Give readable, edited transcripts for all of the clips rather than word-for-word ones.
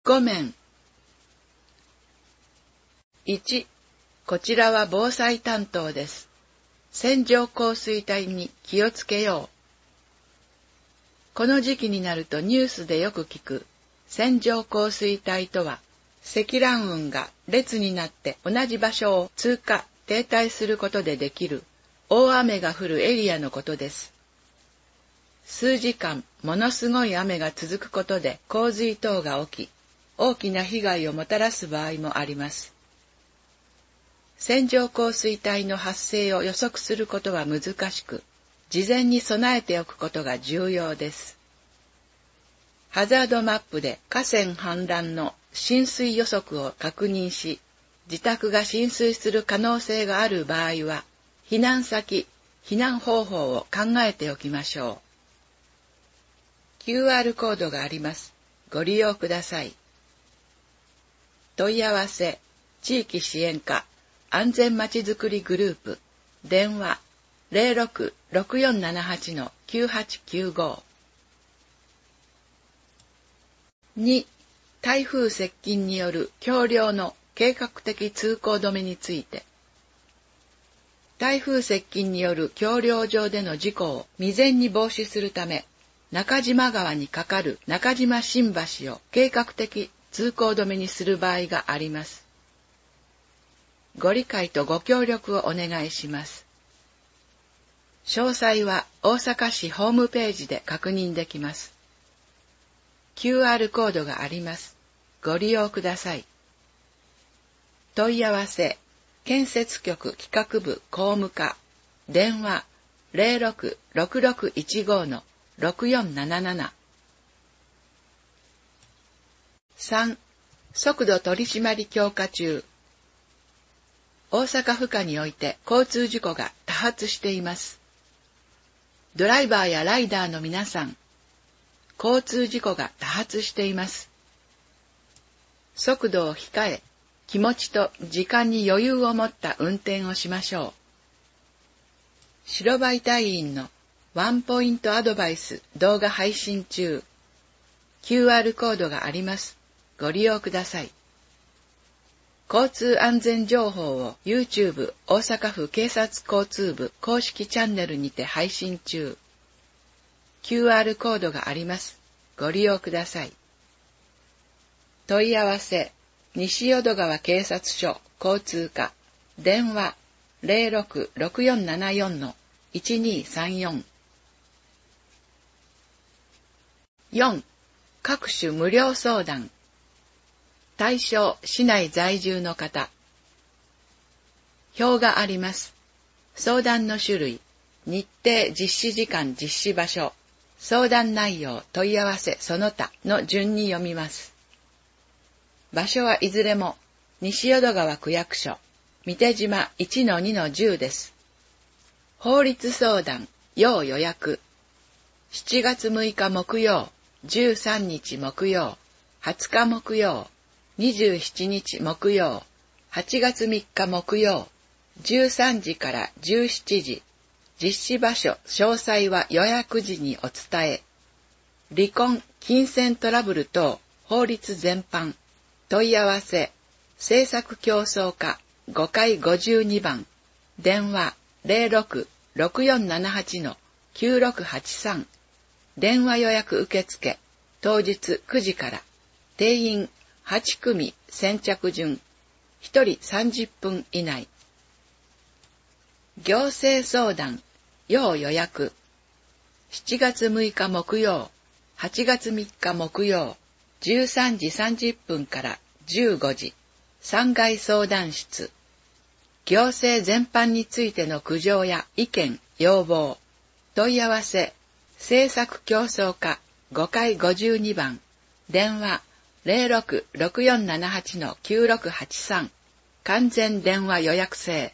5面。1、こちらは防災担当です。線状降水帯に気をつけよう。この時期になるとニュースでよく聞く線状降水帯とは、積乱雲が列になって同じ場所を通過・停滞することでできる大雨が降るエリアのことです。数時間ものすごい雨が続くことで洪水等が起き、大きな被害をもたらす場合もあります。線状降水帯の発生を予測することは難しく、事前に備えておくことが重要です。ハザードマップで河川氾濫の浸水予測を確認し、自宅が浸水する可能性がある場合は、避難先、避難方法を考えておきましょう。QR コードがあります。ご利用ください。問い合わせ、地域支援課、安全まちづくりグループ、電話、06-6478-9895。2、台風接近による橋梁の計画的通行止めについて。台風接近による橋梁上での事故を未然に防止するため、中島川に架かる中島新橋を計画的通行止めにする場合があります。ご理解とご協力をお願いします。詳細は大阪市ホームページで確認できます。QR コードがあります。ご利用ください。問い合わせ、建設局企画部工務課、電話06-6615-6477。3、速度取締強化中。大阪府下において交通事故が多発しています。ドライバーやライダーの皆さん、交通事故が多発しています。速度を控え、気持ちと時間に余裕を持った運転をしましょう。白バイ隊員のワンポイントアドバイス動画配信中。QR コードがあります。ご利用ください。交通安全情報を YouTube 大阪府警察交通部公式チャンネルにて配信中。QR コードがあります。ご利用ください。問い合わせ、西淀川警察署交通課、電話06-6474-1234。4、各種無料相談。対象市内在住の方。表があります。相談の種類、日程、実施時間、実施場所、相談内容、問い合わせ、その他の順に読みます。場所はいずれも西淀川区役所、三手島 1-2-10 です。法律相談、要予約。7月6日木曜、13日木曜、20日木曜、27日木曜、8月3日木曜、13時から17時、実施場所、詳細は予約時にお伝え。離婚、金銭トラブル等、法律全般、問い合わせ、政策競争課5階52番、電話06-6478-9683、電話予約受付、当日9時から、定員8組先着順、1人30分以内。行政相談、要予約。7月6日木曜、8月3日木曜、13時30分から15時、3階相談室。行政全般についての苦情や意見、要望。問い合わせ、政策競争課5階52番、電話06-6478-9683、完全電話予約制。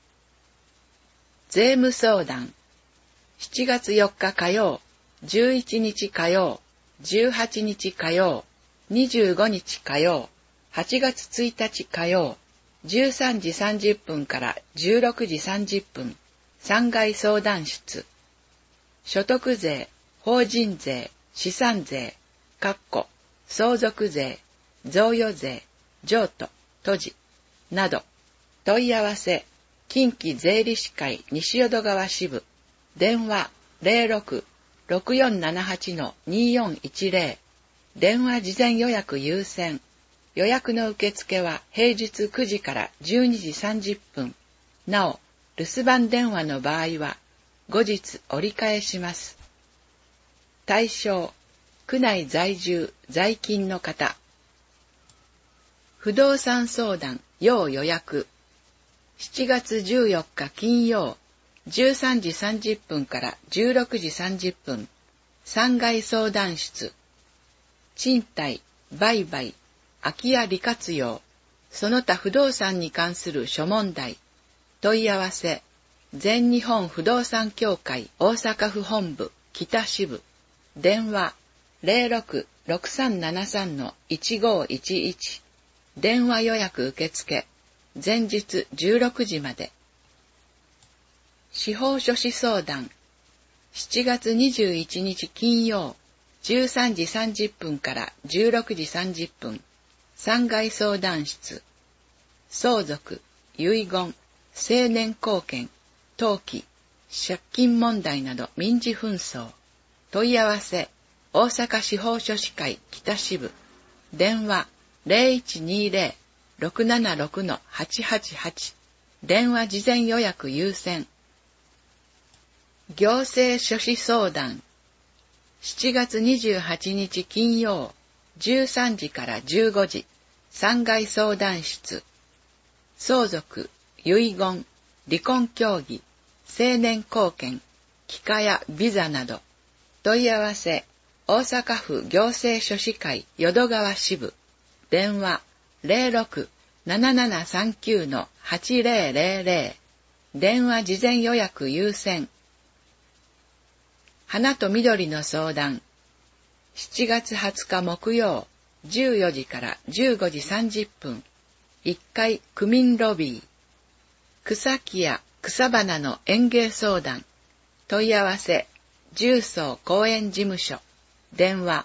税務相談、7月4日火曜、11日火曜、18日火曜、25日火曜、8月1日火曜、13時30分から16時30分、3階相談室。所得税、法人税、資産税、相続税、 贈与税、譲渡、土地、など、問い合わせ、近畿税理士会西淀川支部、電話06-6478-2410、電話事前予約優先、予約の受付は平日9時から12時30分。なお、留守番電話の場合は、後日折り返します。対象、区内在住、在勤の方。不動産相談、要予約。7月14日金曜、13時30分から16時30分。3階相談室。賃貸、売買、空き家利活用、その他不動産に関する諸問題。問い合わせ、全日本不動産協会大阪府本部北支部。電話06-6373-1511。電話予約受付。前日16時まで。司法書士相談。7月21日金曜、13時30分から16時30分。3階相談室。相続、遺言、成年後見、登記、借金問題など民事紛争。問い合わせ、大阪司法書士会北支部。電話0120-676-888。電話事前予約優先。行政書士相談。7月28日金曜、13時から15時。3階相談室。相続、遺言、離婚協議、成年後見、帰化やビザなど。問い合わせ、大阪府行政書士会淀川支部。電話06-7739-8000。電話事前予約優先。花と緑の相談。7月20日木曜、14時から15時30分。1階区民ロビー。草木や草花の園芸相談。問い合わせ、重曹公園事務所。電話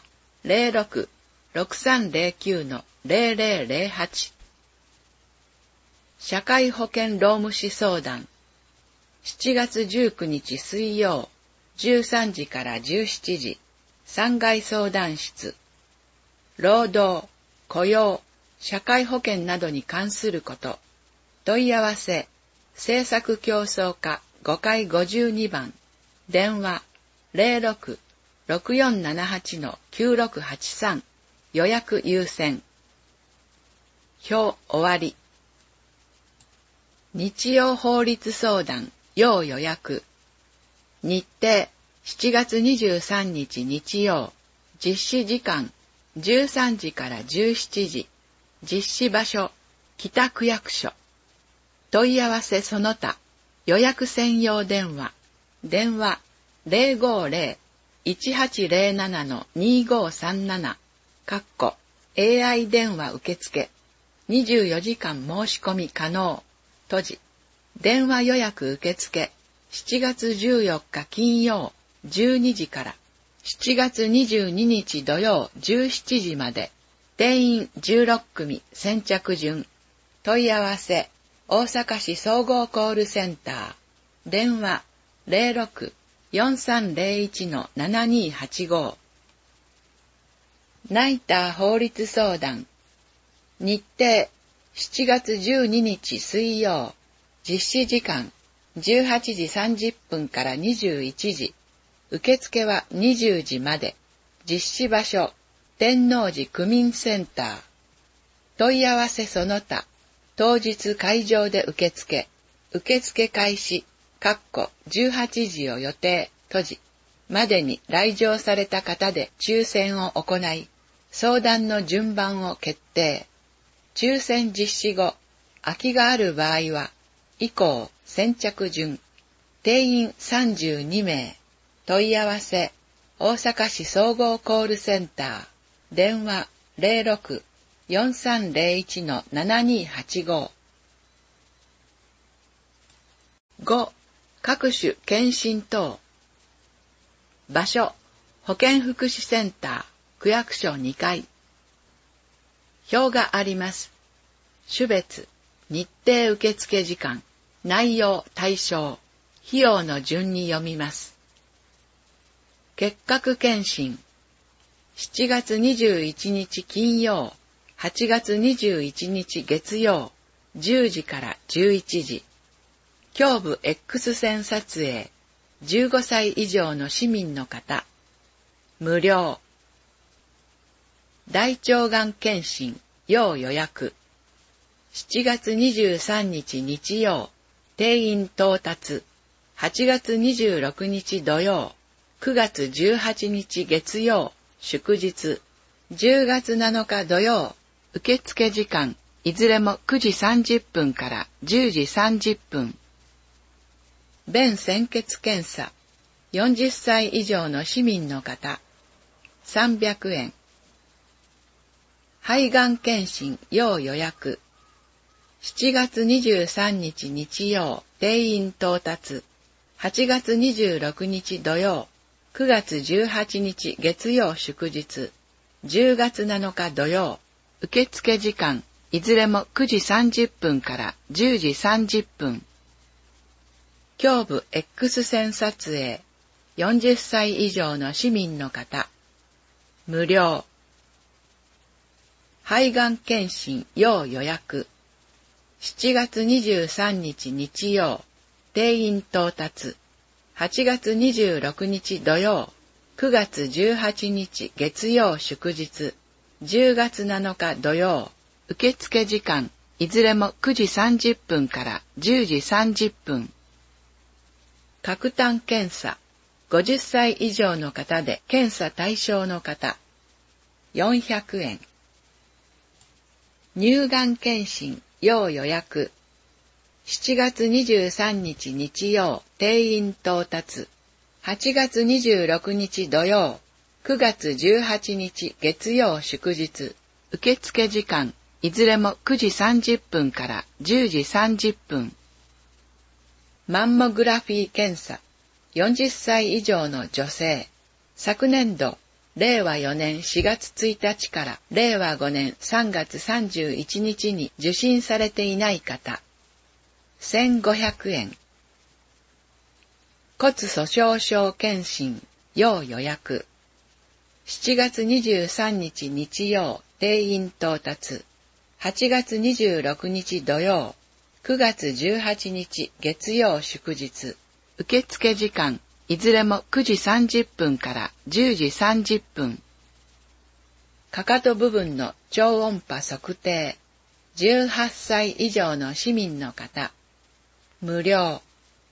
06-6309-0008。社会保険労務士相談。7月19日水曜、13時から17時。3階相談室。労働、雇用、社会保険などに関すること。問い合わせ、政策競争課5階52番。電話06-6478-9683。予約優先。表終わり。日曜法律相談、要予約。日程、7月23日日曜。実施時間、13時から17時。実施場所、北区役所。問い合わせその他、予約専用電話。電話050-1807-2537。AI 電話受付。24時間申し込み可能。閉じ。電話予約受付。7月14日金曜、12時から。7月22日土曜17時まで。定員16組先着順。問い合わせ、大阪市総合コールセンター。電話06-4301-7285。ナイター法律相談。日程、7月12日水曜。実施時間、18時30分から21時。受付は20時まで。実施場所、天王寺区民センター。問い合わせその他、当日会場で受付。受付開始、18時を予定、閉じ。までに来場された方で抽選を行い、相談の順番を決定。抽選実施後、空きがある場合は、以降、先着順。定員32名。問い合わせ、大阪市総合コールセンター。電話06-4301-7285。5. 各種検診等。場所、保健福祉センター、区役所2階。 表があります。種別、日程受付時間、内容、対象、費用の順に読みます。結核検診。7月21日金曜、8月21日月曜、10時から11時。胸部 X 線撮影、15歳以上の市民の方。無料。大腸がん検診、要予約。7月23日日曜、定員到達。8月26日土曜、9月18日月曜、祝日。10月7日土曜、受付時間、いずれも9時30分から10時30分。便潜血検査、40歳以上の市民の方。300円。肺がん検診、要予約。7月23日日曜、定員到達。8月26日土曜、9月18日月曜祝日。10月7日土曜、受付時間、いずれも9時30分から10時30分。胸部 X 線撮影、40歳以上の市民の方。無料。肺がん検診、要予約。7月23日日曜、定員到達。8月26日土曜、9月18日月曜祝日。10月7日土曜、受付時間、いずれも9時30分から10時30分。角炭検査、50歳以上の方で検査対象の方。400円。乳がん検診、要予約。7月23日日曜、定員到達。8月26日土曜、9月18日月曜祝日。受付時間、いずれも9時30分から10時30分。マンモグラフィー検査、40歳以上の女性。昨年度、令和4年4月1日から令和5年3月31日に受診されていない方。1500円。骨粗鬆症検診、要予約。7月23日日曜、定員到達。8月26日土曜、9月18日月曜祝日。受付時間、いずれも9時30分から10時30分。かかと部分の超音波測定。18歳以上の市民の方。無料。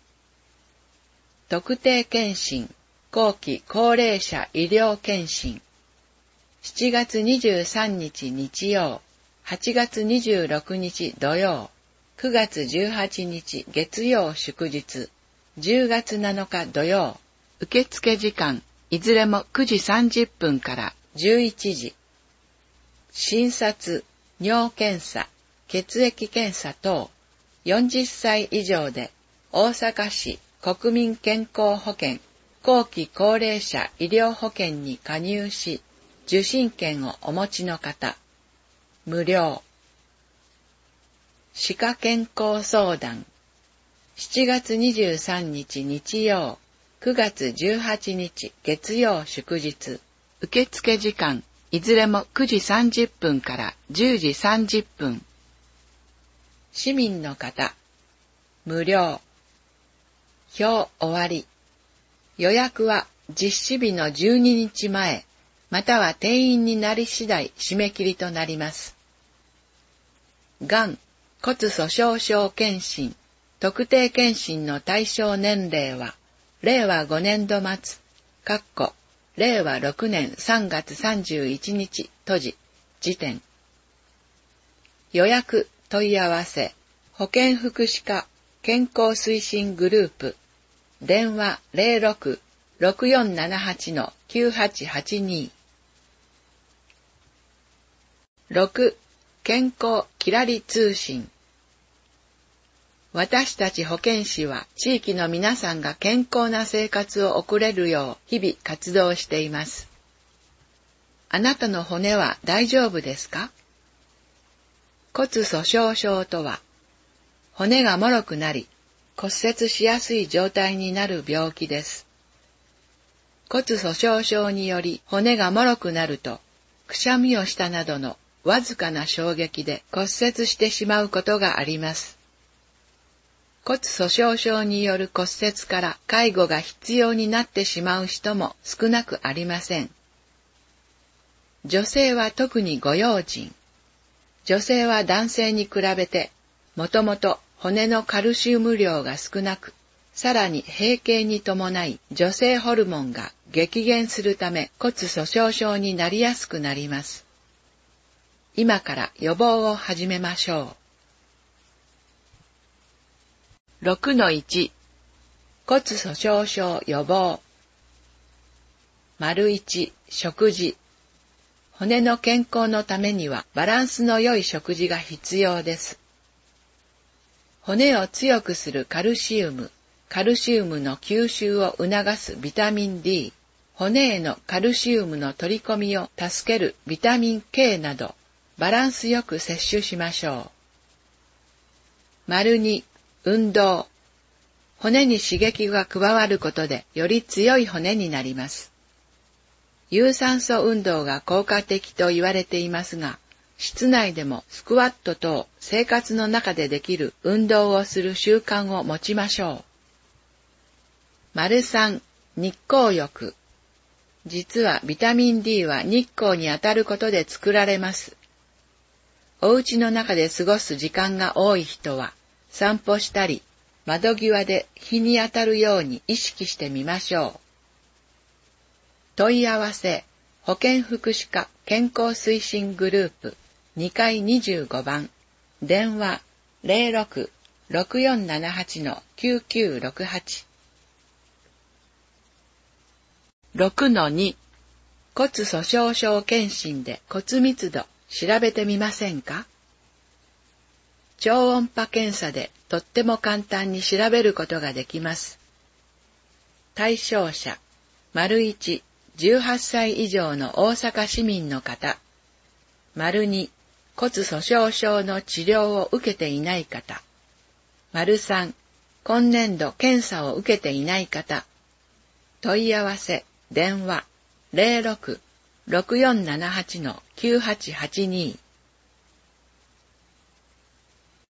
特定健診、後期高齢者医療健診。7月23日日曜、8月26日土曜、9月18日月曜祝日。10月7日土曜、受付時間、いずれも9時30分から11時。診察、尿検査、血液検査等、40歳以上で、大阪市国民健康保険、後期高齢者医療保険に加入し、受診券をお持ちの方。無料。歯科健康相談。7月23日日曜、9月18日月曜祝日。受付時間、いずれも9時30分から10時30分。市民の方。無料。表終わり。予約は実施日の12日前、または定員になり次第締め切りとなります。がん、骨粗鬆症検診、特定検診の対象年齢は、令和5年度末、令和6年3月31日閉じ、時点。予約、問い合わせ、保健福祉課、健康推進グループ、電話 06-6478-9882。6. 健康きらり通信。私たち保健師は地域の皆さんが健康な生活を送れるよう日々活動しています。あなたの骨は大丈夫ですか？ 骨粗鬆症とは、骨が脆くなり、骨折しやすい状態になる病気です。骨粗鬆症により骨が脆くなると、くしゃみをしたなどのわずかな衝撃で骨折してしまうことがあります。骨粗鬆症による骨折から介護が必要になってしまう人も少なくありません。女性は特にご用心。女性は男性に比べて、もともと骨のカルシウム量が少なく、さらに閉経に伴い女性ホルモンが激減するため骨粗鬆症になりやすくなります。今から予防を始めましょう。6-1 骨粗鬆症予防。1、食事。骨の健康のためにはバランスの良い食事が必要です。骨を強くするカルシウムの吸収を促すビタミン D、骨へのカルシウムの取り込みを助けるビタミン K など、バランスよく摂取しましょう。2、運動。骨に刺激が加わることでより強い骨になります。有酸素運動が効果的と言われていますが、室内でもスクワット等生活の中でできる運動をする習慣を持ちましょう。3、日光浴。実はビタミン D は日光に当たることで作られます。お家の中で過ごす時間が多い人は、散歩したり、窓際で日に当たるように意識してみましょう。問い合わせ、保健福祉課健康推進グループ2階25番、電話 06-6478-9968。6-2 骨粗鬆症検診で骨密度調べてみませんか？超音波検査でとっても簡単に調べることができます。対象者 ①18歳以上の大阪市民の方。2、骨粗鬆症の治療を受けていない方。3、今年度検査を受けていない方。問い合わせ、電話 06-6478-9882